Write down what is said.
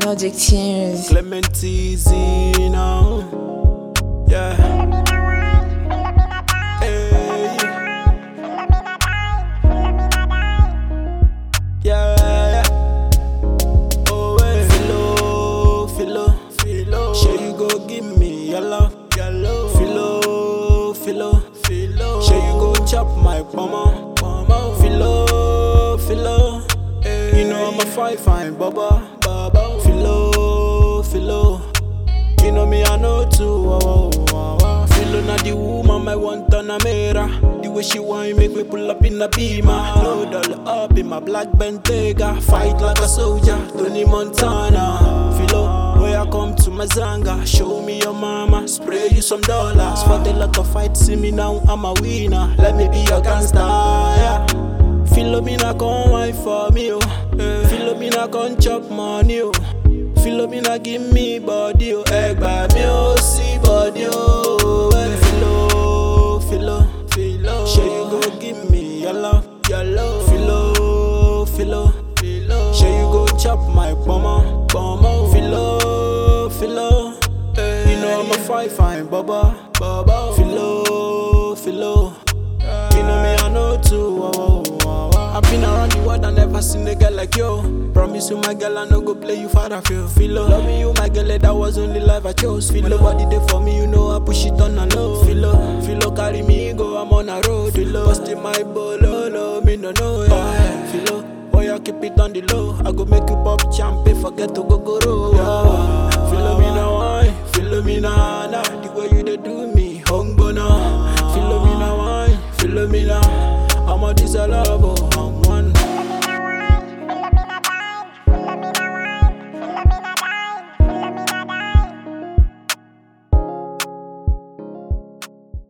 Logic Tunes. Clement easy now. Yeah. Hey. Yeah. Oh, hey. Philo. Sure you go give me your love. Philo. Sure you go chop my mama. Philo. Hey. You know I'm a fine baba. Philo. You know me, I know too. Philo na the woman, my one ton of mera. The way she want make me pull up in the beamer. Load all up in my black Bentayga. Fight like a soldier, Tony Montana. Philo, where I come to Mazanga. Show me your mama, spray you some dollars. Fought a lot of fights, see me now, I'm a winner. Let me be your gangster, yeah. Philo me na come wine for me, oh. Philo me na come chop money, oh. Philo me na give me body, oh. Egg by me, oh, see body, oh. Philo. Sure you go give me your love. Philo. Sure you go chop my mama. Philo. You know I'm a fine baba. Philo. You know me, I know too. I've been around the world, I never seen a girl like you. Promise you, my girl, I no go play you for a Philo. Loving you, my girl, that was only life I chose. Philo, nobody there for me, you know I push it on a low. Philo, carry me, go, I'm on a road. Philo, busting my bolo, me no know. Yeah. Philo, boy, I keep it on the low. I go make you pop champagne, forget to go roll. Yeah. Philo, me na wine, Philo, me na nah. The way you dey do me, hung bona. Philo, me na wine, Philo, me na. I'm a this love.